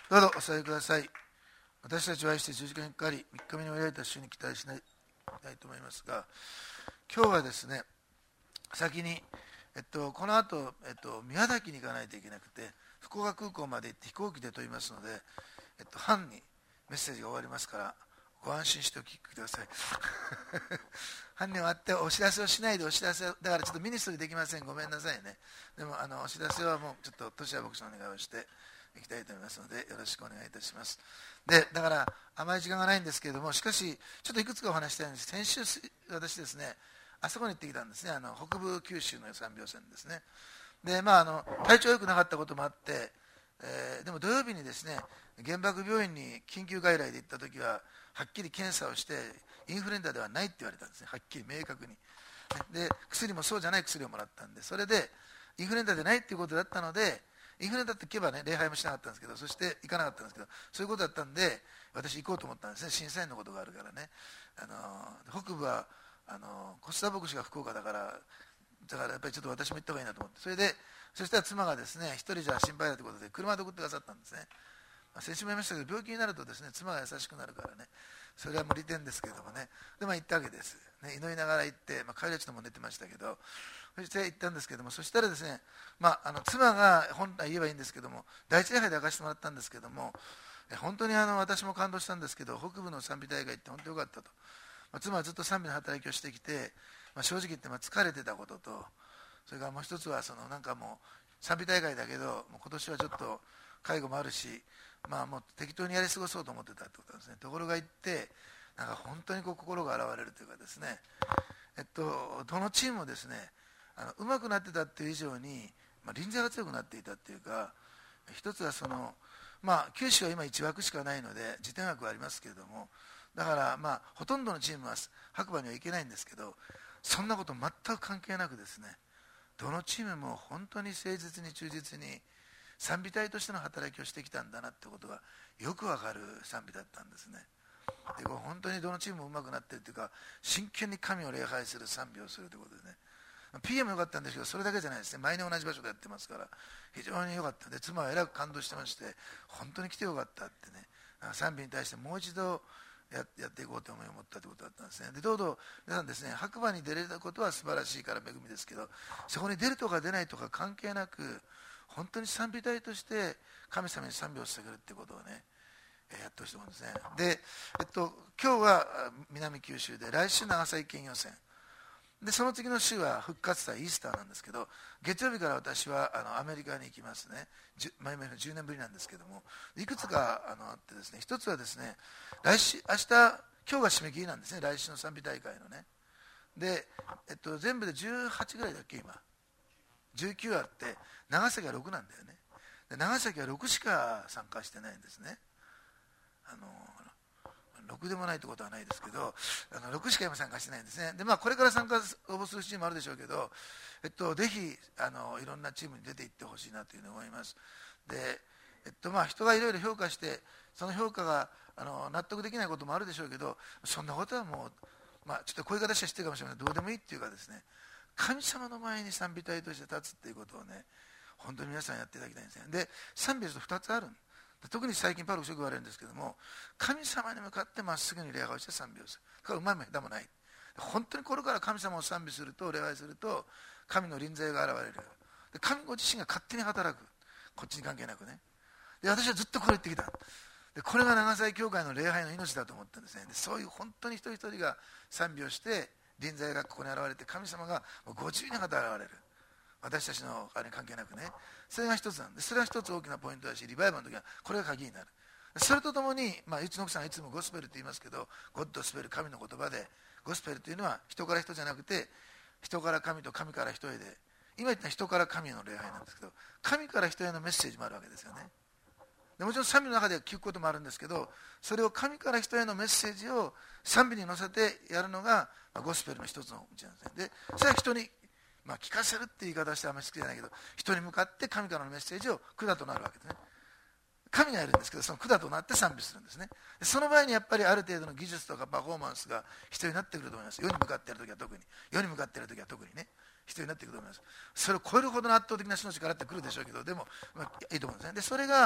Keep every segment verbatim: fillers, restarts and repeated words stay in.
どうぞお座りください。私たちは愛して十字架にかかり、みっかめに終えられた主に期待しないたいと思いますが、今日はですね、先に、えっと、この後、えっと、宮崎に行かないといけなくて、福岡空港まで行って飛行機で飛びますので、えっと、半にメッセージが終わりますから、ご安心してお聞きください。半に終わってお知らせをしないで、お知らせだからちょっとミニストリーできません、ごめんなさいね。でもあのお知らせはもうちょっとトシヤ牧師のお願いをしていきたいと思いますので、よろしくお願いいたします。でだからあまり時間がないんですけれども、しかしちょっといくつかお話したいんです。先週私ですね、あそこに行ってきたんですね、あの北部九州の三病線ですね。でまああの体調良くなかったこともあって、えー、でも土曜日にですね、原爆病院に緊急外来で行った時ははっきり検査をしてインフルエンザではないって言われたんですね、はっきり明確に。で薬もそうじゃない薬をもらったんで、それでインフルエンザでないっていうことだったので、インフルエンザって聞けばね、礼拝もしなかったんですけど、そして行かなかったんですけど、そういうことだったんで私行こうと思ったんですね、審査員のことがあるからね。あの北部はあの小須田牧師が福岡だからだからやっぱりちょっと私も行った方がいいなと思って、それでそしたら妻がですね、一人じゃ心配だということで車で送ってくださったんですね。まあ、先週も言いましたけど、病気になるとですね、妻が優しくなるからね、それはもう利点ですけれどもね。でまあ行ったわけです、ね、祈りながら行って、まあ、帰りはちょっともう寝てましたけど、そして行ったんですけども、そしたらですね、まあ、あの妻が本来言えばいいんですけども、第一礼拝で明かしてもらったんですけども、本当にあの私も感動したんですけど、北部の賛美大会って本当によかったと。まあ、妻はずっと賛美の働きをしてきて、まあ、正直言ってまあ疲れてたことと、それからもう一つはそのなんかもう賛美大会だけど、もう今年はちょっと介護もあるし、まあ、もう適当にやり過ごそうと思ってたってことなんですね。ところが行ってなんか本当にこう心が洗われるというかですね、えっと、どのチームもですね、あの上手くなってたっていう以上に、まあ、臨在が強くなっていたっていうか、一つはその、まあ、九州は今いち枠しかないので次点枠はありますけれども、だからまあほとんどのチームは白馬には行けないんですけど、そんなこと全く関係なくですね、どのチームも本当に誠実に忠実に賛美隊としての働きをしてきたんだなってことがよくわかる賛美だったんですね。でこう本当にどのチームも上手くなってるというか、真剣に神を礼拝する賛美をするということでね、 ピーエム も良かったんですけど、それだけじゃないですね、毎年同じ場所でやってますから非常に良かった。で妻はえらく感動してまして、本当に来てよかったってね、賛美に対してもう一度や, やっていこうと思いを持ったということだったんですね。でどうぞ皆さんですね、白馬に出れたことは素晴らしいから恵みですけど、そこに出るとか出ないとか関係なく、本当に賛美隊として神様に賛美を捧げるってことをね、やってほしいと思うんですね。で、えっと、今日は南九州で、来週長崎県予選で、その次の週は復活祭イースターなんですけど、月曜日から私はあのアメリカに行きますね。前々のじゅうねんぶりなんですけども、いくつかあのあってですね、一つはですね、来週明日今日が締め切りなんですね、来週の賛美大会のね。で、えっと、全部でじゅうはちぐらいだっけ、今じゅうきゅうあって、長崎はろくなんだよね。で長崎はろくしか参加してないんですね。あのろくでもないってことはないですけど、あのろくしか今参加してないんですね。で、まあ、これから参加応募するチームもあるでしょうけど、えっと、ぜひあのいろんなチームに出ていってほしいなというふうに思います。で、えっとまあ、人がいろいろ評価して、その評価があの納得できないこともあるでしょうけど、そんなことはもう、まあ、ちょっとこういう形は知ってるかもしれない、どうでもいいっていうかですね、神様の前に賛美隊として立つっていうことをね、本当に皆さんやっていただきたいんですね。で、賛美するとふたつある。特に最近パルコよく言われるんですけども、神様に向かってまっすぐに礼拝をして賛美をする。だからうまいも下手もない。本当にこれから神様を賛美すると、礼拝すると、神の臨在が現れる。で神ご自身が勝手に働く。こっちに関係なくね。で私はずっとこれ言ってきた。でこれが長崎教会の礼拝の命だと思ったんですね。でそういう本当に一人一人が賛美をして、臨在がここに現れて、神様がご自由に働かれる。私たちのあれに関係なくね、それが一つなんで、それは一つ大きなポイントだし、リバイバルの時はこれが鍵になる。それとともに、まあ、うちの奥さんはいつもゴスペルって言いますけど、ゴッドスペル、神の言葉で、ゴスペルというのは人から人じゃなくて、人から神と神から人へで、今言った人から神への礼拝なんですけど、神から人へのメッセージもあるわけですよね。でもちろん賛美の中で聞くこともあるんですけど、それを神から人へのメッセージを賛美に乗せてやるのが、まあ、ゴスペルの一つの道なんですね。でそれは人にまあ、聞かせるって言い方してあんまり好きじゃないけど、人に向かって神からのメッセージを管となるわけですね。神がいるんですけど、その管となって賛美するんですね。でその場合にやっぱりある程度の技術とかパフォーマンスが必要になってくると思います。世に向かっている時は特に世に向かっている時は特にね、必要になってくると思います。それを超えるほどの圧倒的な主の力ってくるでしょうけど、でも、まあ、いいと思うんですね。でそれが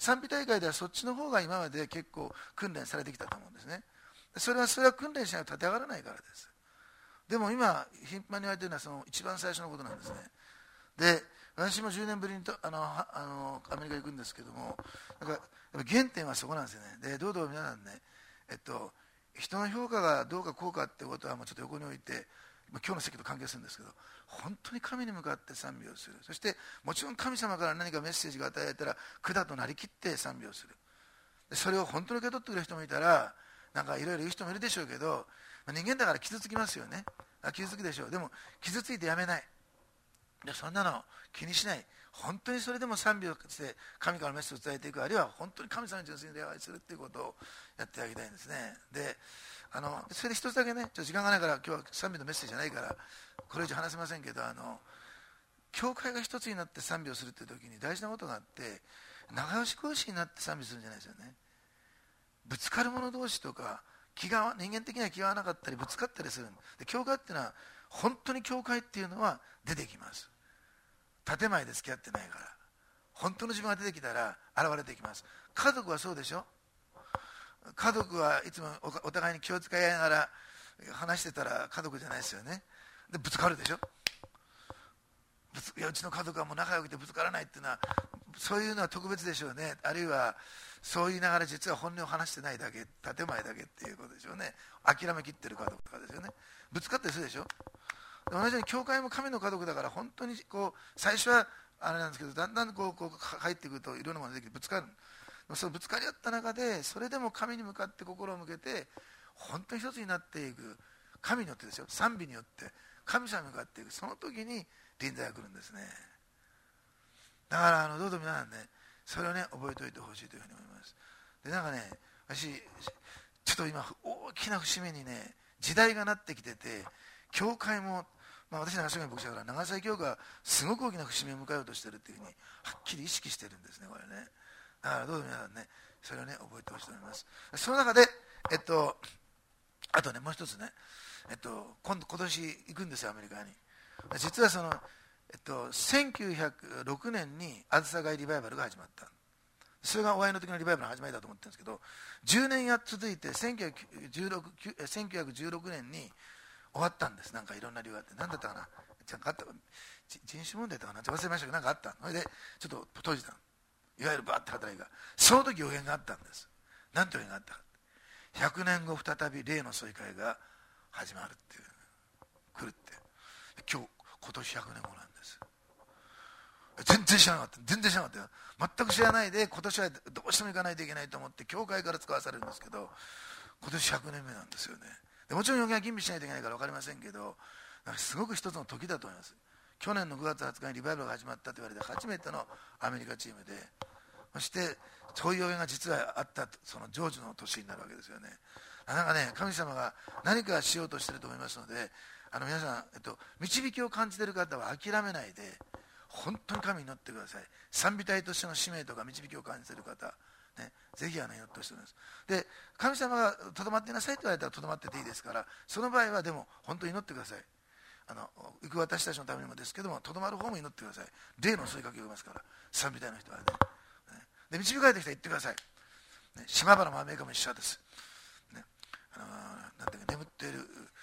賛美大会ではそっちの方が今まで結構訓練されてきたと思うんですね。それはそれは訓練しないと立て上がらないからです。でも今頻繁に言われているのはその一番最初のことなんですね。で、私もじゅうねんぶりにとあのあのアメリカに行くんですけども、なんかやっぱ原点はそこなんですよね。で、どうぞ皆さんね、えっと、人の評価がどうかこうかってことはもうちょっと横に置いて、今日の席と関係するんですけど、本当に神に向かって賛美をする。そしてもちろん神様から何かメッセージが与えられたら管となりきって賛美をする。でそれを本当に受け取ってくれる人もいたら、なんかいろいろ言う人もいるでしょうけど、人間だから傷つきますよね。あ、傷つくでしょう。でも傷ついてやめない。でそんなの気にしない。本当にそれでも賛美をして神からメッセージを伝えていく、あるいは本当に神様に純粋に礼拝するっていうことをやってあげたいんですね。であのそれで一つだけね、ちょっと時間がないから今日は賛美のメッセージじゃないからこれ以上話せませんけど、あの教会が一つになって賛美をするっていう時に大事なことがあって、仲良し恋しになって賛美するんじゃないですよね。ぶつかる者同士とか気が人間的には気が合わなかったりぶつかったりする。で教会っていうのは本当に教会っていうのは出てきます。建前で付き合ってないから、本当の自分が出てきたら現れてきます。家族はそうでしょ。家族はいつも お, お互いに気を使いながら話してたら家族じゃないですよね。でぶつかるでしょ。ぶついやうちの家族はもう仲良くてぶつからないっていうのは、そういうのは特別でしょうね。あるいはそう言いながら実は本音を話してないだけ、建前だけっていうことでしょうね。諦めきってる家族とかですよね。ぶつかってするでしょ。同じように教会も神の家族だから本当にこう最初はあれなんですけど、だんだんこうこう入ってくるといろんなものができてぶつかる。そのぶつかり合った中でそれでも神に向かって心を向けて本当に一つになっていく、神によってですよ、賛美によって神様に向かっていく、その時に臨在が来るんですね。だからあのどうぞ皆さんね、それをね覚えておいてほしいというふうに思います。でなんかね、私ちょっと今大きな節目にね時代がなってきてて、教会も、まあ、私長崎の牧師だから長崎教会はすごく大きな節目を迎えようとしているというふうにはっきり意識してるんですね、これね。だからどうぞ皆さんね、それをね覚えてほしいと思います。その中で、えっと、あとねもう一つね、えっと、今度今年行くんですよ、アメリカに。実はその、えっと、せんきゅうひゃくろくねんにあずさ街リバイバルが始まった。それがお会いの時のリバイバルの始まりだと思ってるんですけど、じゅうねんや続いてせんきゅうひゃくじゅうろくねんに終わったんです。なんかいろんな理由があって、何だったかな、なんかあった人種問題とかなんて忘れましたけど、なんかあった。それでちょっと閉じたの、いわゆるバーって働きが。その時予言があったんです。何て予言があったか、ひゃくねんご再び霊の総会が始まるっていう、来るって。今日今年ひゃくねんごなんです。全然知らなかった、全然知らなかったよ。全く知らないで今年はどうしても行かないといけないと思って教会から使わされるんですけど、今年ひゃくねんめなんですよね。でもちろん予言は吟味しないといけないから分かりませんけど、なんかすごく一つの時だと思います。去年のぐがつはつかにリバイバルが始まったと言われて初めてのアメリカチームで、そしてそういう予言が実はあった、その成就の年になるわけですよね。なんかね、神様が何かしようとしていると思いますので、あの皆さん、えっと、導きを感じている方は諦めないで本当に神に祈ってください。賛美隊としての使命とか導きを感じている方、ね、ぜひあの祈ってほしいと思います。で、神様がとどまっていなさいと言われたらとどまってていいですから、その場合はでも本当に祈ってください。あの行く私たちのためにもですけども、とどまる方も祈ってください。霊の襲いかけを受けますから、賛美隊の人はね。で導かれた人は言ってください。ね、島原豆かも一緒です。ね、あのー、なんていうか眠っている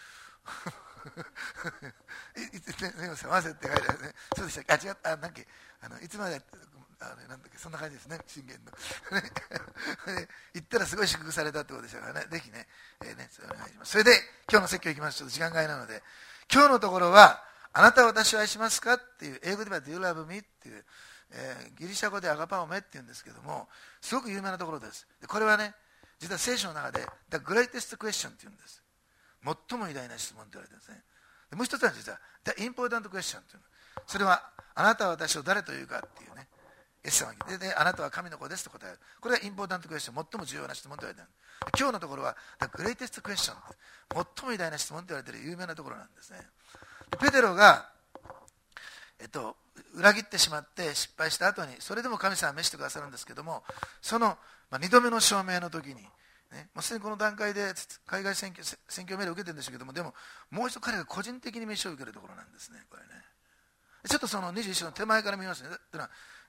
目を覚ませって書いてあるね。そうでした。あ、違った。あ、なんかあのいつまであのなんだっけ、そんな感じですね。信玄の言ったらすごい祝福されたってことでしたからね。ぜひね、えー、ね、それお願いします。それで今日の説教いきます。ちょっと時間外なので、今日のところはあなたは私を愛しますかっていう、英語では Do you love me っていう、えー、ギリシャ語でアガパオメっていうんですけども、すごく有名なところです。でこれはね、実は聖書の中で The greatest question っていうんです。最も偉大な質問と言われてるんですね。でもう一つは実は The important question っていうの。それはあなたは私を誰というかっていうね、イエス様がでであなたは神の子ですと答える。これがインポータントクエスチョン、最も重要な質問と言われている。今日のところは The greatest question、 最も偉大な質問と言われている有名なところなんですね。でペテロが、えっと、裏切ってしまって失敗した後に、それでも神様は召してくださるんですけども、その、まあ、にどめの証明の時に、ね、もうすでにこの段階で海外選挙、選挙命令を受けてるんでしょうけども、でももう一度彼が個人的に召しを受けるところなんですね、これね。ちょっとそのにじゅういっ章の手前から見ますね。というのは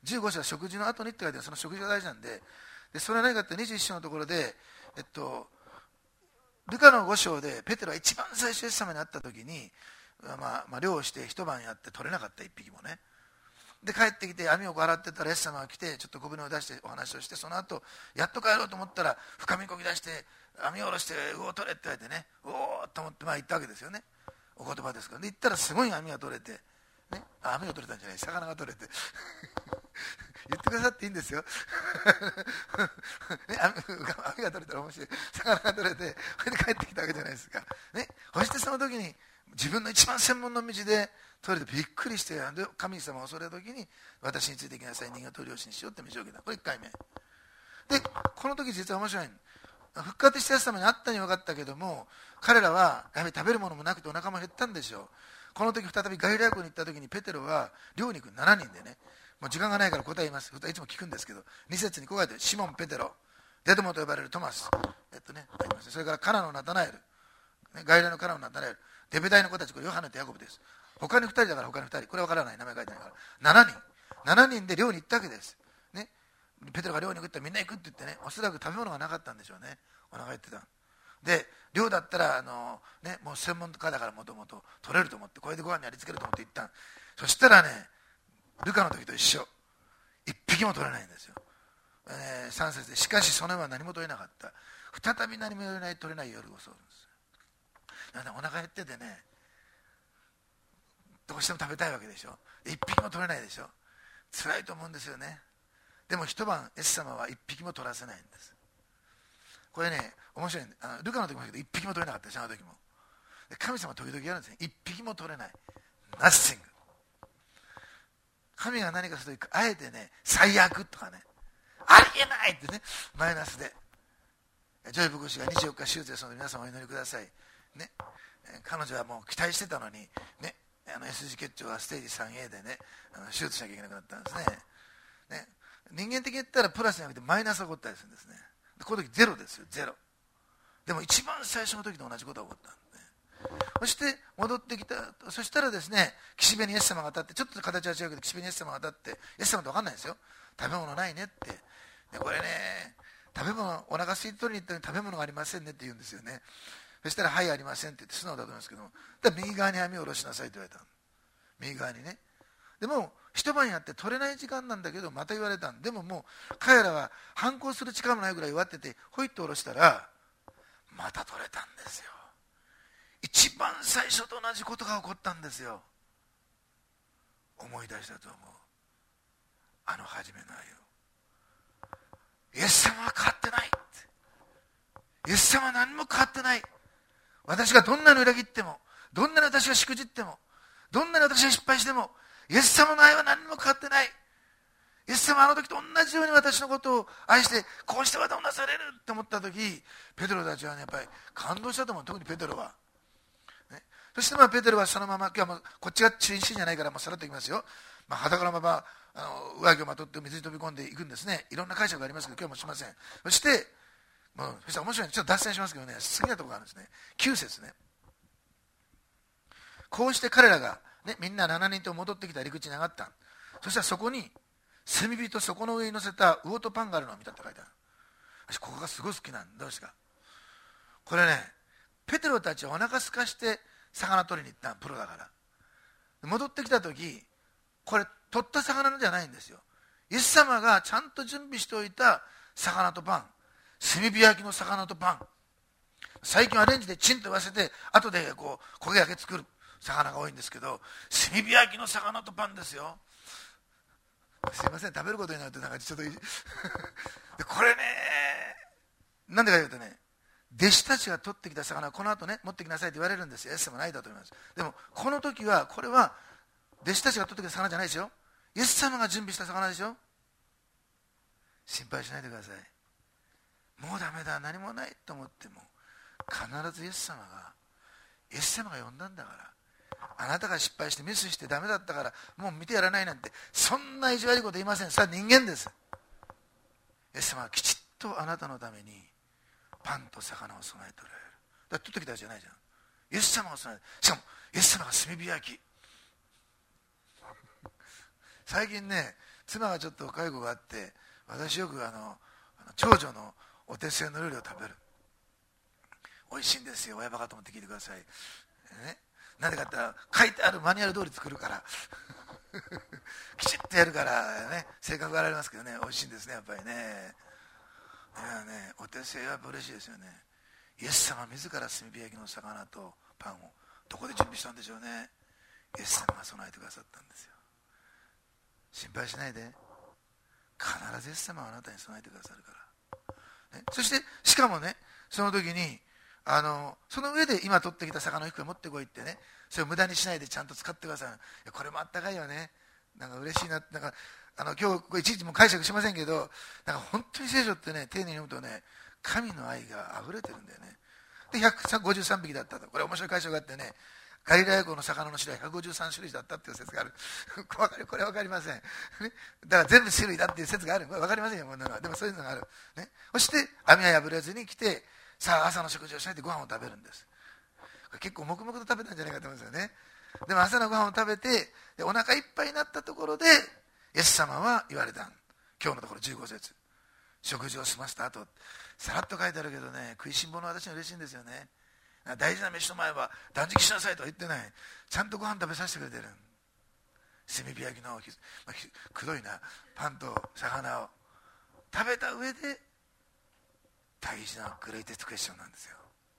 じゅうご章は食事の後にって書いてある、その食事が大事なんで、でそれは何かってにじゅういっ章のところで、えっと、ルカのご章でペテロは一番最初イエス様に会った時に、まあ、まあ漁をして一晩やって取れなかった一匹もね、で帰ってきて網を洗ってたらイエス様が来てちょっと小舟を出してお話をして、その後やっと帰ろうと思ったら深みこぎ出して網を下ろして魚を取れって言われてね、おおと思ってまあ言ったわけですよね。お言葉ですから。で言ったらすごい網が取れて、ね、あ網が取れたんじゃない、魚が取れて言ってくださっていいんですよね、網が取れたら面白い、魚が取れてそれで帰ってきたわけじゃないですか、ね、そしてその時に自分の一番専門の道で取れてびっくりして、神様を恐れた時に私についてきなさい、人間を取り寄しにしようって道を受けた。これいっかいめで、この時実は面白い、復活したイエス様に会ったに分かったけども、彼らはやはり食べるものもなくてお腹も減ったんでしょう。この時再びガリラヤ湖に行った時にペテロは漁に行くしちにんでね、もう時間がないから答え言います。いつも聞くんですけど、に節にこう書いてある。シモン・ペテロ、デドモと呼ばれるトマス、えっとね、それからカナのナタナエル、ね、ガリラヤのカナのナタナエル、デベダイの子たち、これヨハネとヤコブです。他にふたりだから他にふたり、これは分からない、名前書いてないからななにん、ななにんで漁に行ったわけです、ね、ペテロが漁に行くってみんな行くって言ってね、おそらく食べ物がなかったんでしょうね、お腹減ってた。で漁だったらあの、ね、もう専門家だからもともと取れると思って、これでご飯にありつけると思って行った。そしたらね、ルカの時と一緒、一匹も取れないんですよ、えー、さん節でしかしその夜は何も取れなかった。再び何も取れない取れない夜を襲うんです。だからお腹減っててね、どうしても食べたいわけでしょ。一匹も取れないでしょ。辛いと思うんですよね。でも一晩イエス様は一匹も取らせないんです。これね面白い。あのルカの時も言うけど一匹も取れなかったし、あの時も。神様は時々やるんですね。一匹も取れない。Nothing。神が何かするとあえてね、最悪とかね、ありえないってね、マイナスで。ジョイ牧師がにじゅうよっか手術ですので皆さんお祈りください。ね、彼女はもう期待してたのに、ね、あの S 字結腸がステージ スリーエー でね、あの手術しなきゃいけなくなったんですね。ね、人間的に言ったらプラスじゃなくてマイナスが起こったりするんですね。でこの時ゼロですよ、ゼロ。でも一番最初の時と同じことが起こったんで、ね、そして戻ってきた。そしたらですね、岸辺にイエス様が立って、ちょっと形は違うけど岸辺にイエス様が立って、イエス様って分かんないですよ、食べ物ないねって。でこれね、食べ物、お腹空いて取りに行ったのに食べ物がありませんねって言うんですよね。そしたらはいありませんって言って素直だと思いますけども、だから右側に網を下ろしなさいと言われたの、右側にね。でも一晩やって取れない時間なんだけどまた言われたんで、ももう彼らは反抗する力もないぐらい弱ってて、ほいっと下ろしたらまた取れたんですよ。一番最初と同じことが起こったんですよ。思い出したと思う、あの初めの愛を。イエス様は変わってない。イエス様は何も変わってない。私がどんなに裏切っても、どんなに私がしくじっても、どんなに私が失敗しても、イエス様の愛は何も変わってない。イエス様はあの時と同じように私のことを愛して、こうして渡をなされるって思った時、ペテロたちはね、やっぱり感動したと思う。特にペテロは、ね、そしてまあペテロはそのまま、今日はもうこっちが中心じゃないからもうさらっといきますよ。まあ、裸のままあの上着をまとって水に飛び込んでいくんですね。いろんな解釈がありますけど今日もしません。そしてもうそしたら面白いね、ちょっと脱線しますけどね、好きなところがあるんですね。きゅう節ね。こうして彼らが、ね、みんなななにんと戻ってきた入り口に上がった。そしたらそこに炭火とそこの上に乗せた魚とパンがあるのを見たって書いてある。私ここがすごい好きなんだ。どうですかこれね。ペテロたちはお腹空かして魚取りに行った、プロだから。戻ってきた時、これ取った魚のじゃないんですよ。イエス様がちゃんと準備しておいた魚とパン、炭火焼きの魚とパン。最近はレンジでチンと言わせて後でこう焦げ焼け作る魚が多いんですけど、炭火焼きの魚とパンですよ。すいません、食べることになるとなんかちょっとでこれね、なんでかというとね、弟子たちが取ってきた魚はこの後ね持ってきなさいと言われるんですよ。イエス様ないだと思います。でもこの時はこれは弟子たちが取ってきた魚じゃないですよ。イエス様が準備した魚でしょ。心配しないでください。もうダメだ、何もないと思っても必ずイエス様がイエス様が呼んだんだから。あなたが失敗してミスしてダメだったからもう見てやらないなんて、そんな意地悪いこと言いません。さあ人間です。イエス様はきちっとあなたのためにパンと魚を備えておられる。だから取ってきたじゃないじゃん。イエス様が備えて、しかもイエス様が炭火焼き。最近ね妻がちょっと介護があって、私よくあの長女のお手製の料理を食べる。美味しいんですよ、親バカと思って聞いてください、ね、なんでかって言ったら書いてあるマニュアル通り作るからきちっとやるからね、性格があられますけどね、美味しいんですね、やっぱりね。いやね、お手製は嬉しいですよね。イエス様自ら炭火焼きの魚とパンをどこで準備したんでしょうね。イエス様が備えてくださったんですよ。心配しないで、必ずイエス様はあなたに備えてくださるから、ね、そしてしかもね、その時にあのその上で今取ってきた魚をいくら持ってこいってね、それを無駄にしないでちゃんと使ってください。いやこれもあったかいよね、なんか嬉しいな。なんかあの今日これいちいちも解釈しませんけど、なんか本当に聖書ってね、丁寧に読むとね、神の愛があふれてるんだよね。でひゃくごじゅうさんびきだったと、これ面白い解釈があってね、ガリラヤ湖の魚の種類はひゃくごじゅうさんしゅるいだったっていう説があるこれは分かりません、ね、だから全部種類だっていう説がある。これ分かりませんよ、こんなのは。でもそういうのがある、ね、そして網は破れずに来て、さあ朝の食事をしないでご飯を食べるんです。これ結構黙々と食べたんじゃないかと思うんですよね。でも朝のご飯を食べて、でお腹いっぱいになったところでイエス様は言われた。今日のところじゅうご節、食事を済ませた後、さらっと書いてあるけどね、食いしん坊の私に嬉しいんですよね。大事な飯の前は断食しなさいとは言ってない。ちゃんとご飯食べさせてくれてる。炭火焼きの、まあ、くどいなパンと魚を食べた上で、大事なグレイテストクエスチョンなんですよ。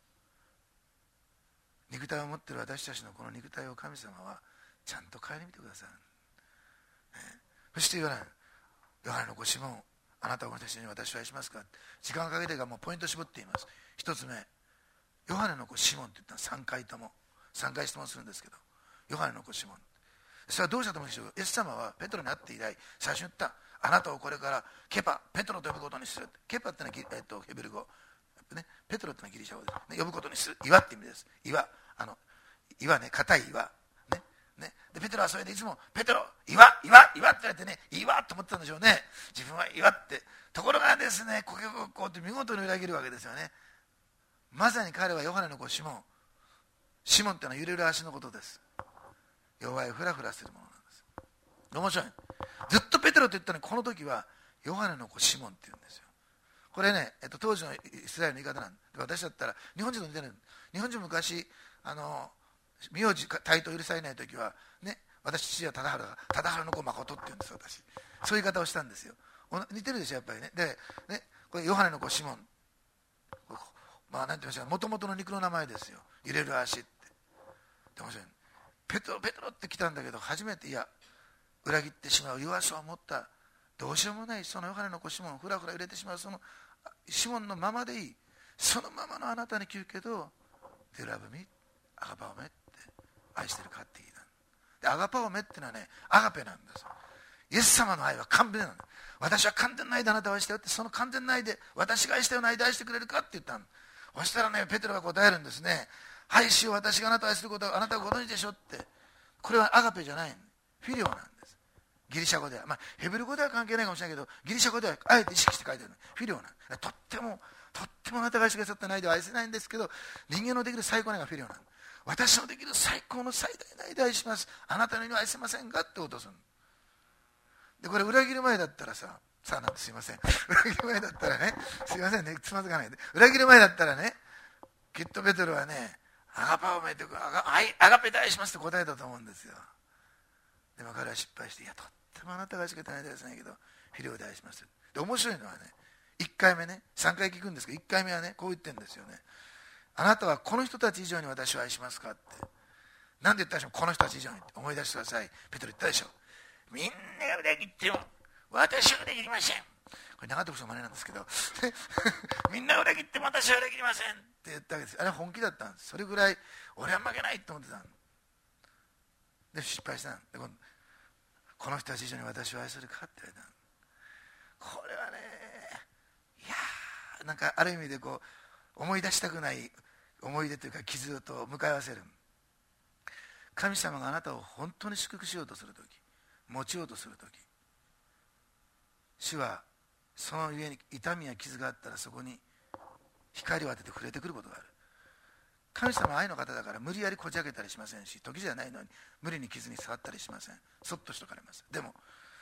肉体を持っている私たちのこの肉体を神様はちゃんと顧みてくださる、ね、そして言わない。ヨハネの子シモン、あなたを私に私は愛しますか。時間をかけてがもうポイント絞っています。一つ目、ヨハネの子シモンって言ったらさんかいともさんかい質問するんですけど、ヨハネの子シモン、それはどうしたと思うんでしょう。イエス様はペトロに会って以来最初に言った。あなたをこれからケパ、ペトロと呼ぶことにする。ケパってのは、えっと、ヘブル語、ね、ペトロってのはギリシャ語です、ね、呼ぶことにする。岩って意味です。岩、あの岩ね、硬い岩、ねね、でペトロはそれでいつもペトロ、岩岩岩って言われてね、岩と思ってたんでしょうね。自分は岩って。ところがですね、こけここって見事に裏切るわけですよね。まさに彼はヨハネの子シモン。シモンってのは揺れる足のことです。弱いフラフラするものなんです。面白い。ずっとペテロと言ったのに、この時はヨハネの子シモンって言うんですよ。これね、えっと、当時のイスラエルの言い方なんで、私だったら日本人と似てる。日本人昔あの名字対等許されない時はね、私父は忠治が忠治の子誠って言うんです。私そういう言い方をしたんですよ。似てるでしょやっぱりね。でね、これヨハネの子シモン、まあなんて言いましょう、もともとの肉の名前ですよ。揺れる足って。でもペトロペトロって来たんだけど、初めていや裏切ってしまう弱さを持ったどうしようもないそのヨハネの子シモン、ふらふら揺れてしまうそのシモンのままでいい、そのままのあなたに聞くけど、デラブミアガパオメって愛してるかって言いた。でアガパオメってのはね、アガペなんです。イエス様の愛は完全なんだ。私は完全な愛であなたを愛したよって、その完全な愛で私が愛したような愛で愛してくれるかって言ったの。そしたらね、ペテロが答えるんですね。はい、主よ、私があなたを愛することはあなたがご存知でしょって。これはアガペじゃない、フィリオなんです。ギリシャ語では、まあ、ヘブル語では関係ないかもしれないけど、ギリシャ語ではあえて意識して書いてある。フィリオなんです。とってもとってもあなたが愛してくださった愛では愛せないんですけど、人間のできる最高の愛がフィリオなんです。私のできる最高の最大の愛で愛します。あなたのように愛せませんかって落とすの。でこれ裏切る前だったらさ、さあなんてすいません、裏切る前だったらね、すいませんね、つまずかないで、裏切る前だったらね、きっとペテロはね、アガパオメってアガ、アガペで愛しますって答えたと思うんですよ。でも彼は失敗して、いやとってもあなたが愛してくれた愛ではないけどフィリオで愛します。で面白いのはね、いっかいめね、さんかい聞くんですけど、いっかいめはねこう言ってるんですよね。あなたはこの人たち以上に私を愛しますかって。なんで言ったでしょう、この人たち以上にって思い出してください。ペテロ言ったでしょ、みんなが裏切っても私は裏切りません。これ長友さんの真似なんですけどみんな裏切っても私は裏切りませんって言ったわけです。あれは本気だったんです。それぐらい俺は負けないと思ってたんで、失敗したんで、この人たち以上に私を愛するかって言われた。これはね、いやーなんかある意味でこう思い出したくない思い出というか傷と向かい合わせる。神様があなたを本当に祝福しようとするとき、持ちようとするとき、主はその上に痛みや傷があったらそこに光を当てて触れてくることがある。神様は愛の方だから無理やりこじ開けたりしませんし、時じゃないのに無理に傷に触ったりしません。そっとしとかれます。でも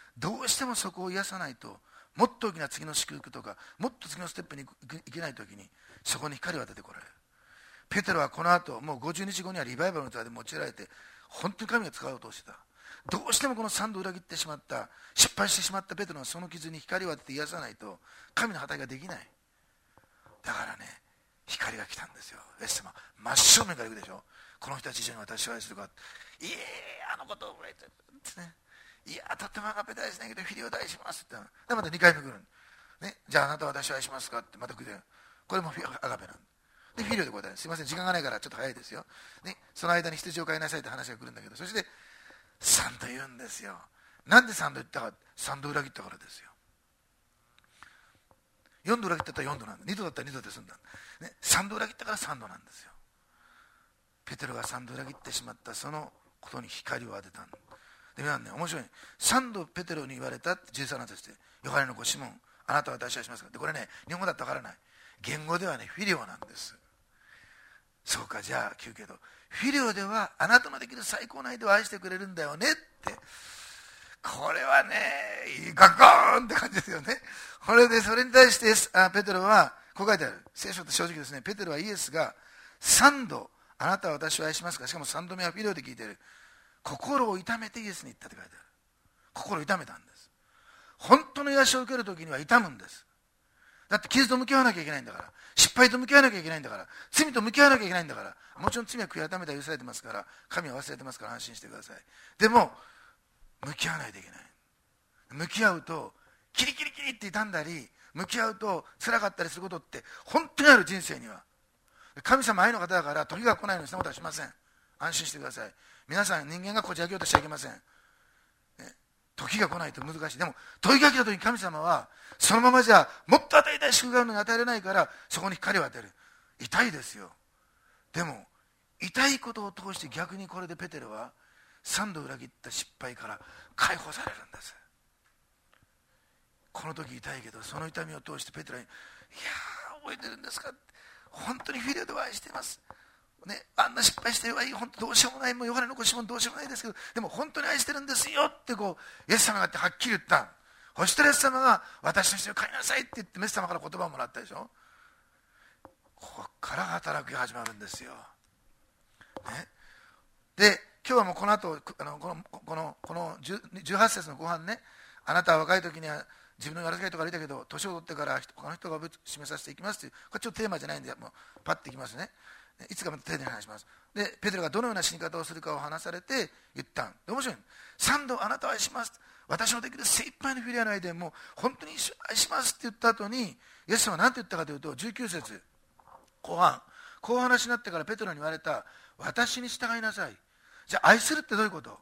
どうしてもそこを癒さないと、もっと大きな次の祝福とか、もっと次のステップに行けないときに、そこに光を当ててこられる。ペテロはこの後、もうごじゅうにちごにはリバイバルの器で用いられて、本当に神が使おうとしてた。どうしてもこの三度裏切ってしまった、失敗してしまったペテロのその傷に光を当てて癒さないと、神の働きができない。だからね、光が来たんですよ。イエス様、真正面から行くでしょ。この人たち以上に私を愛するか。いえ、あのことを覚えてるってね。いや、とってもアガペ大事ないけど、フィリオ大しますって。で、またにかいめ来る。ね、じゃああなたは私を愛しますかってまた来て、これもアガペなんで、フィリオで答える。すいません、時間がないからちょっと早いですよ。ね、その間に羊を飼いなさいって話が来るんだけど、そして三度言うんですよ。なんで三度言ったか、三度裏切ったからですよ。四度裏切ったら四度なんだ。二度だったら二度で済んだ。ね、三度裏切ったから三度なんですよ。ペテロが三度裏切ってしまったそのことに光を当てたんだ。で、皆さんね、面白い、ね。三度ペテロに言われたってじゅうさんなんですって。ヨハネの子シモン、あなたは私はしますか。で、これね、日本語だとわからない。言語ではね、フィリオなんです。そうか、じゃあ聞くけど、フィリオではあなたのできる最高の相手を愛してくれるんだよねって。これはね、ガッゴーンって感じですよね。これで、それに対してあペテロは、こう書いてある。聖書って正直ですね、ペテロはイエスが三度、あなたは私を愛しますか。しかも三度目はフィリオで聞いている。心を痛めてイエスに言ったって書いてある。心を痛めたんです。本当の癒しを受けるときには痛むんです。だって傷と向き合わなきゃいけないんだから、失敗と向き合わなきゃいけないんだから、罪と向き合わなきゃいけないんだから、もちろん罪は悔い改めたら許されてますから、神は忘れてますから安心してください。でも向き合わないといけない。向き合うとキリキリキリって痛んだり、向き合うと辛かったりすることって本当にある。人生には神様愛の方だから時が来ないのにそんなことはしません。安心してください。皆さん、人間がこじ開けようとしちゃいけません。時が来ないと難しい。でも時が来た時に神様はそのままじゃもっと与えたい祝福があるのに与えられないから、そこに光を当てる。痛いですよ。でも痛いことを通して逆にこれでペテロは三度裏切った失敗から解放されるんです。この時痛いけど、その痛みを通してペテロに、いやー覚えてるんですか、本当にフィリオでは愛していますね、あんな失敗してるわいい、本当どうしようもない、もうヨハネの子シモンどうしようもないですけど、でも本当に愛してるんですよってこうイエス様がってはっきり言った。そしたらイエス様が私の人を飼いなさいって言ってイエス様から言葉をもらったでしょ。ここから働きが始まるんですよ、ね、で今日はもうこの後あのこのこのこのじゅうはち節の後半ね、あなたは若い時には自分のやらせがいとか言ったけど年を取ってから他の人が示させていきますという、これちょっとテーマじゃないんでもうパッといきますね。いつかまた丁寧に話します。でペテロがどのような死に方をするかを話されて言ったんで、面白い。三度あなたを愛します、私のできる精一杯のフィリアの愛でもう本当に愛しますって言った後に、イエス様は何て言ったかというと、じゅうきゅう節後半、こう話になってからペテロに言われた。私に従いなさい。じゃあ愛するってどういうこと。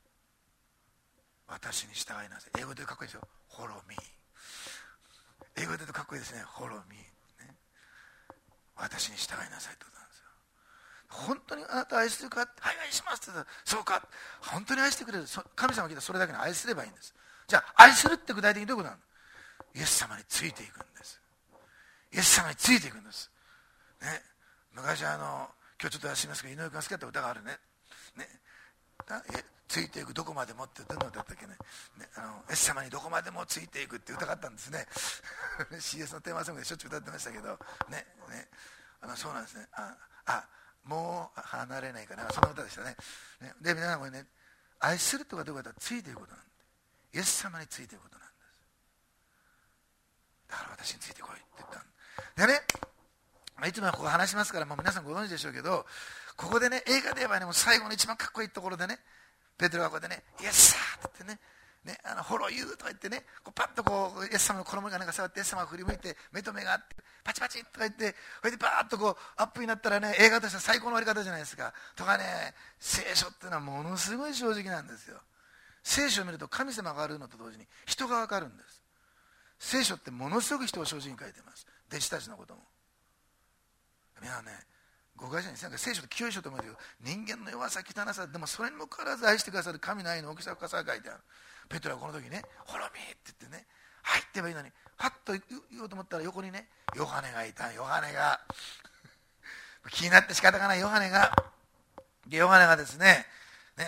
私に従いなさい。英語で言うとかっこいいですよ。Follow me。英語で言うとかっこいいですね。Follow me、ね、私に従いなさいってことなんですよ。本当にあなたを愛するか、はい愛しますって言ったら、そうか、本当に愛してくれる。神様が聞いたらそれだけに愛すればいいんです。じゃあ愛するって具体的にどういうことなの。イエス様についていくんです。イエス様についていくんです、ね、昔あの今日ちょっと休みますけど、井上君が好きだった歌があるね。ね、ついていくどこまでもって歌の歌だったっけね。ね、あのイエス様にどこまでもついていくって歌があったんですね。シーエス のテーマソングでしょっちゅう歌ってましたけど、ねね、あのそうなんですね。ああもう離れないかな、そんな歌でしたね。ねで皆さんこれね、愛するとかどうかとはついていくことなんで、イエス様についていくことなんです。だから私についてこいって言ったんでね。いつもここ話しますから、もう皆さんご存知でしょうけど、ここでね、映画で言えばね、もう最後の一番かっこいいところでね、ペテロがここでね、イエスサーって言ってね、ね、あのフォローユーとか言ってね、こうパッとこうイエス様の衣がなんか触って、イエス様が振り向いて目と目があってパチパチとか言って、それでバーッとこうアップになったらね、映画としては最高の終わり方じゃないですか。とかね、聖書っていうのはものすごい正直なんですよ。聖書を見ると神様があるのと同時に人がわかるんです。聖書ってものすごく人を正直に書いてます。弟子たちのことも。皆さんね、誤解じゃないです。なんか聖書って清い書と思うけど、人間の弱さ、汚さ、でもそれにもかかわらず愛してくださる神の愛の大きさ、深さが書いてある。ペテロはこの時ね、フォローミーって言ってね、入ってばいいのに、パッと言おうと思ったら横にね、ヨハネがいた。ヨハネが気になって仕方がないヨハネが、でヨハネがですね、ね、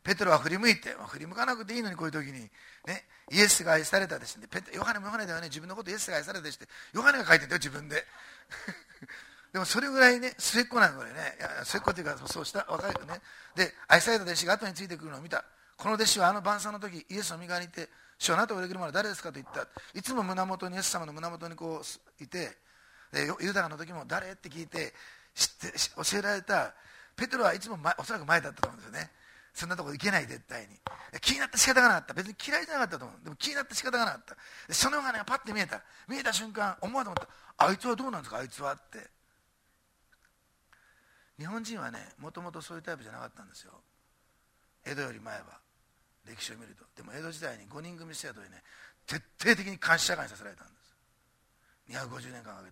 ペテロは振り向いて、まあ、振り向かなくていいのに、こういう時に、ね、イエスが愛されたですね、ペテヨハネもヨハネではね、自分のことイエスが愛されたですって、ヨハネが書いてんだよ、自分で。でもそれぐらいね、末っ子なんこれね、いや末っ子っていうか、そうした若い子ね。で、愛された弟子が後についてくるのを見た。この弟子はあの晩餐の時、イエスの身側にいて、主はあなたを裏切る者は誰ですかと言った。いつも胸元に、イエス様の胸元にこういて、でユダの時も誰って聞いて、知って教えられた。ペテロはいつも前おそらく前だったと思うんですよね。そんなところ行けない、絶対に。気になって仕方がなかった。別に嫌いじゃなかったと思う。でも気になって仕方がなかった。でそのヨハネがパッて見えた。見えた瞬間、思わず思った。あいつはどうなんですか、あいつはって。日本人はね、もともとそういうタイプじゃなかったんですよ。江戸より前は。歴史を見ると。でも江戸時代にごにん組制度でね、徹底的に監視社会にさせられたんです。にひゃくごじゅうねんかんかけて。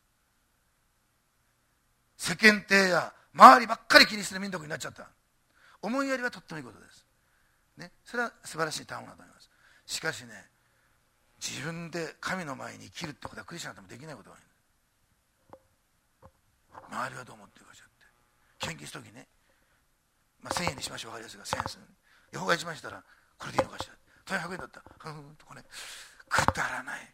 世間体や周りばっかり気にする民族になっちゃった。思いやりはとってもいいことです、ね、それは素晴らしい単語だと思います。しかしね、自分で神の前に生きるってことはクリスチャンでもできないことがある。周りはどう思ってるかしらって献金するときね、まあ、せんえんにしましょう、分かりやすいからせんえんする。予報がいちまんしたらこれでいいのかしら、ひゃくえんだったらふんとこれくだらない。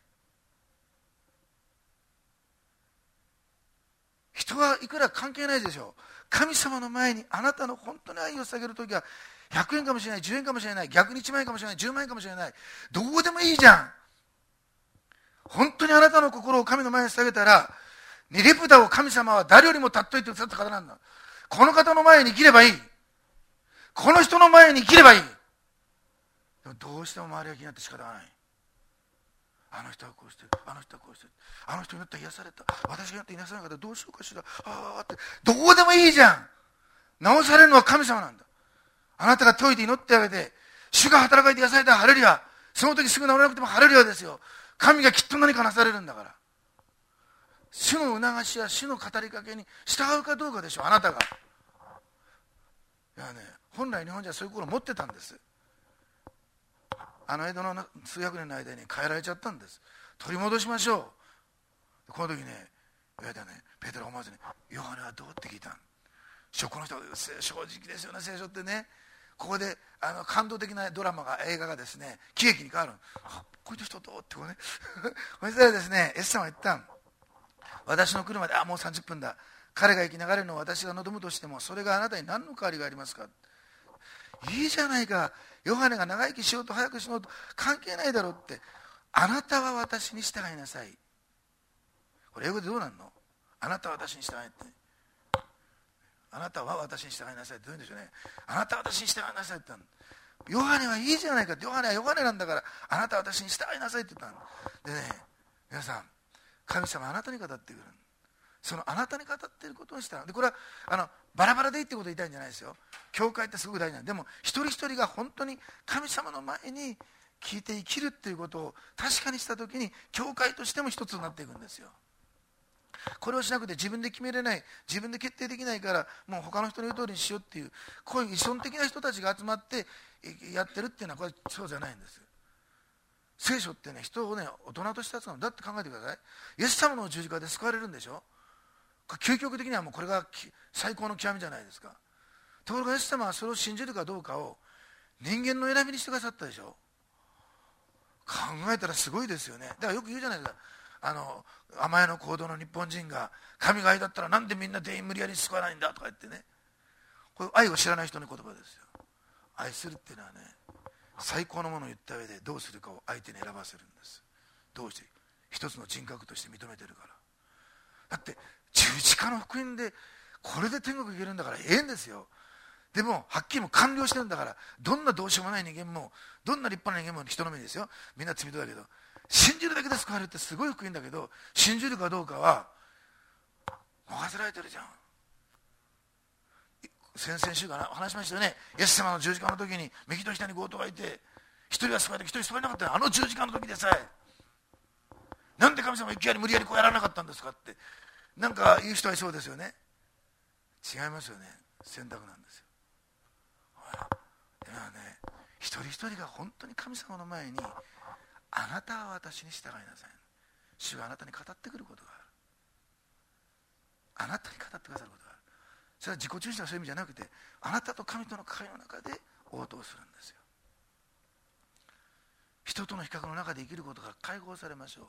人はいくら関係ないでしょう。神様の前にあなたの本当に愛を捧げるときはひゃくえんかもしれない、じゅうえんかもしれない、逆にいちまんえんかもしれない、じゅうまんえんかもしれない、どうでもいいじゃん。本当にあなたの心を神の前に捧げたら、ニレプダを神様は誰よりも尊いと言った方なんだ。この方の前に生きればいい。この人の前に生きればいい。でもどうしても周りが気になって仕方がない。あの人はこうしてる、あの人はこうしてる、あの人になって癒された、私がなって癒されなかったらどうしようかしら、ああって、どうでもいいじゃん。治されるのは神様なんだ。あなたが解いて祈ってあげて、主が働かれて癒されたらハレルヤ。その時すぐ治らなくてもハレルヤですよ。神がきっと何かなされるんだから。主の促しや主の語りかけに従うかどうかでしょう、あなたが。いやね、本来日本人はそういう心を持ってたんです。あの江戸の数百年の間に変えられちゃったんです。取り戻しましょう。この時ね、言われたね、ペテロ思わずに、ヨハネはどうって聞いたん。この人、正直ですよね、聖書ってね。ここであの感動的なドラマが、映画がですね、喜劇に変わる。あ、こういう人どうってこうね。そしたらですね、エスさんは言ったん。私の来るまで、あ、もうさんじゅっぷんだ。彼が生きながらるのを私が望むとしても、それがあなたに何の代わりがありますか。いいじゃないか。ヨハネが長生きしようと早くしようと関係ないだろうって。あなたは私に従いなさい。これ英語でどうなんの。あなたは私に従いって。あなたは私に従いなさいって言うんでしょうね。あなたは私に従いなさいって言ったの。ヨハネはいいじゃないかって。ヨハネはヨハネなんだから、あなたは私に従いなさいって言ったの。でね、皆さん、神様はあなたに語ってくる。そのあなたに語っていることをしたので、これはあのバラバラでいいってことを言いたいんじゃないですよ。教会ってすごく大事なんで、でも一人一人が本当に神様の前に聞いて生きるっていうことを確かにしたときに、教会としても一つになっていくんですよ。これをしなくて自分で決めれない、自分で決定できないから、もう他の人の言う通りにしようっていう、こういう依存的な人たちが集まってやってるっていうのは、これそうじゃないんです。聖書ってね、人をね、大人として扱うのだって考えてください。イエス様の十字架で救われるんでしょ。究極的にはもうこれが最高の極みじゃないですか。ところがイエス様はそれを信じるかどうかを人間の選びにしてくださったでしょ。考えたらすごいですよね。だからよく言うじゃないですか。あの甘えの行動の日本人が、神が愛だったらなんでみんな全員無理やり救わないんだとか言ってね。これ愛を知らない人の言葉ですよ。愛するっていうのはね、最高のものを言った上でどうするかを相手に選ばせるんです。どうして？一つの人格として認めてるから。だって十字架の福音でこれで天国行けるんだからええんですよ。でもはっきりも完了してるんだから、どんなどうしようもない人間も、どんな立派な人間も人の目ですよ。みんな罪人だけど、信じるだけで救われるってすごい福音だけど、信じるかどうかは任せられてるじゃん。先々週かな話しましたよね。イエス様の十字架の時に右と下に強盗がいて、一人は救われて一人救われなかった。あの十字架の時でさえ、なんで神様いきなり無理やりこうやらなかったんですかってなんか言う人はいそうですよね。違いますよね。選択なんですよ。ではね、一人一人が本当に神様の前に、あなたは私に従いなさい。主があなたに語ってくることがある。あなたに語ってくださることがある。それは自己中心はそういう意味じゃなくて、あなたと神との関係の中で応答するんですよ。人との比較の中で生きることから解放されましょ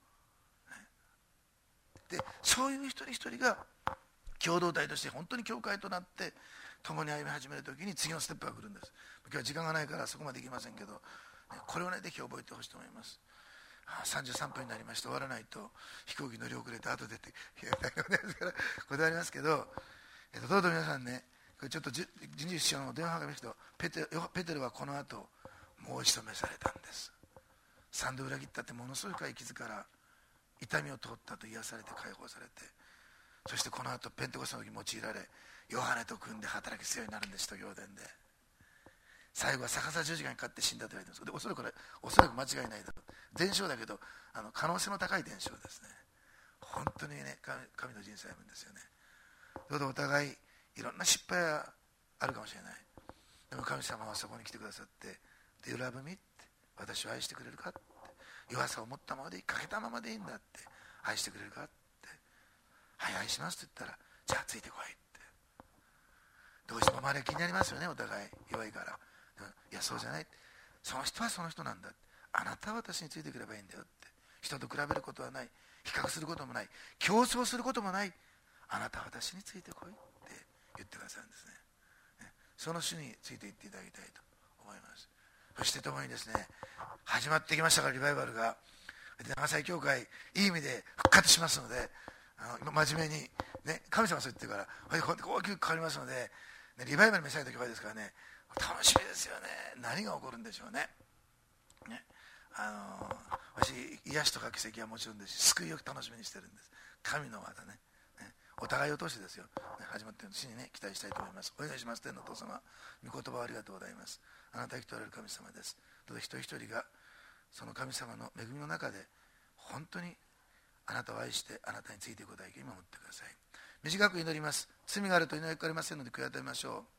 う。でそういう一人一人が共同体として本当に教会となって共に歩み始めるときに次のステップが来るんです。今日は時間がないからそこまでいきませんけど、これをねぜひ覚えてほしいと思います。さんじゅうさんぷんになりまして、終わらないと飛行機乗り遅れて後出ていや大変ですからこだわりますけど、えっと、どうぞ皆さんね、これちょっと人事師匠の電話が見ると、ペテペテルはこの後もう一度召されたんです。三度裏切ったってものすごい深い傷から痛みを通ったと癒されて解放されて、そしてこの後ペンテコステの時用いられ、ヨハネと組んで働きするようになるんです。使徒行伝で最後は逆さ十字架にかかって死んだと言われています。でおそらくこれおそらく間違いないだろう、伝承だけどあの可能性の高い伝承ですね。本当にね 神, 神の人生歩むんですよね。どうぞお互いいろんな失敗はあるかもしれない。でも神様はそこに来てくださって、 Do you love me? って、私を愛してくれるかって、弱さを持ったままでいい、欠けたままでいいんだって、愛してくれるかって、はい、愛しますって言ったら、じゃあついてこいって。どうしても周りは気になりますよね、お互い弱いから。いやそうじゃない、その人はその人なんだ、あなたは私についてくればいいんだよって、人と比べることはない、比較することもない、競争することもない、あなたは私についてこいって言ってくださるんですね。その主についていっていただきたいと思います。そして共にですね、始まってきましたからリバイバルが、長崎教会いい意味で復活しますので、あの真面目に、ね、神様そう言ってるから大きく変わりますので、ね、リバイバル召された教会ですからね、楽しみですよね。何が起こるんでしょうね。ね、あの私癒しとか奇跡はもちろんですし、救いを楽しみにしてるんです。神の技ね、ね、お互いを通してですよ、ね、始まっている主にね期待したいと思います。お願いします。天のお父様、御言葉をありがとうございます。あなたが生きておられる神様です。どうぞ一人一人がその神様の恵みの中で本当にあなたを愛してあなたについていくことだけ守ってください。短く祈ります。罪があると祈りかかりませんので悔い改めましょう。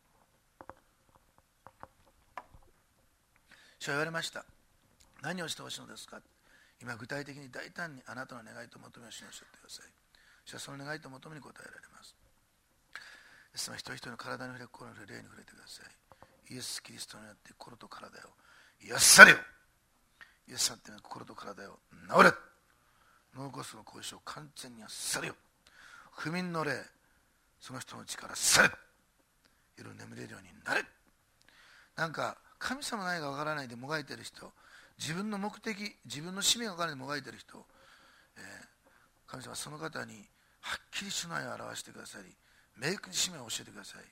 主は言われました。何をしてほしいのですか。今具体的に大胆にあなたの願いと求めを主におっしゃってください。主はその願いと求めに応えられます。イエス様、一人一人の体に触れ、心に触れ、霊に触れてください。イエス・キリストによって心と体を癒されよ。イエス様っていうのは心と体を治れ。脳梗塞の後遺症を完全に癒されよ。不眠の霊、その人の力され。夜眠れるようになれ。なんか神様の愛が分からないでもがいている人、自分の目的、自分の使命が分からないでもがいている人、えー、神様はその方にはっきり主の愛を表してくださり、明確に使命を教えてください。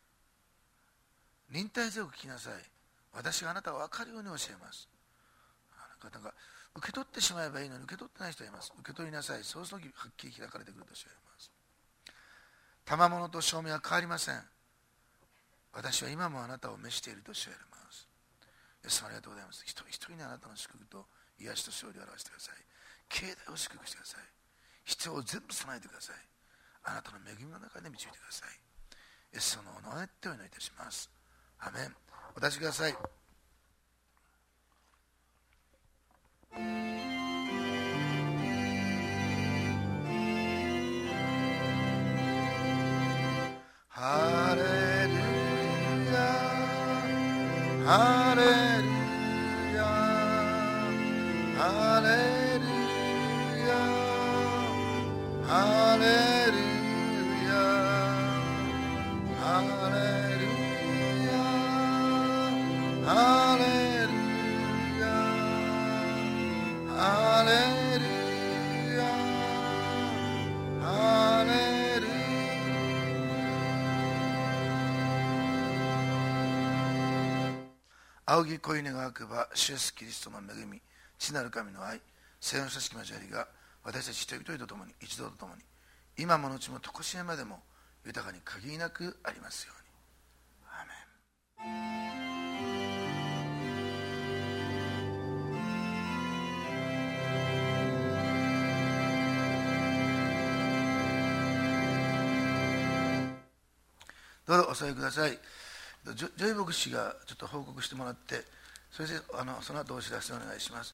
忍耐強く聞きなさい。私があなたが分かるように教えます。なんか受け取ってしまえばいいのに受け取ってない人がいます。受け取りなさい。そうするとはっきり開かれてくるとおっしゃいます。賜物と証明は変わりません。私は今もあなたを召しているとおっしゃいます。イエス様、ありがとうございます。一人一人にあなたの祝福と癒しと勝利を表してください。境内を祝福してください。必要を全部備えてください。あなたの恵みの中で導いてください。イエス様のお名前でお祈りいたします。アメン。お立ちください。ハレルヤハレルヤハレルヤハレルヤハレルヤハレルヤハレルヤハレルヤ。仰ぎ恋願わくば主イエスキリストの恵み、父なる神の愛、聖の親しき交わりが私たち一人一人と共に、一同と共に、今も後も常しえまでも豊かに限りなくありますように。アーメン。どうぞお座りください。ジョイ牧師がちょっと報告してもらって、それであのその後お知らせをお願いします。